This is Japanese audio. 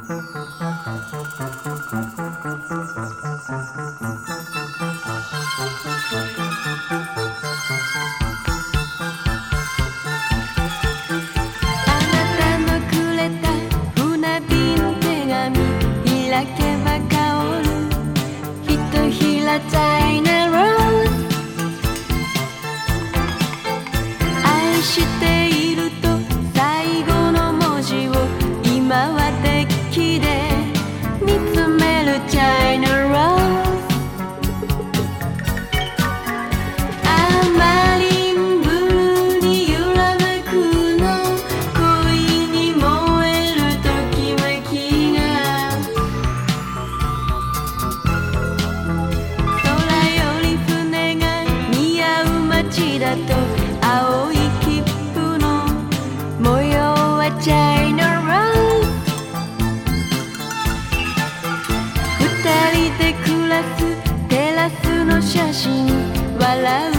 China Rose 愛していると最後の文字を今はデッキで見つめる China Rose あまりんブルーに揺らめくの恋に燃えるときめきがだと青い切符の模様は China Rose 二人で暮らすテラスの写真笑う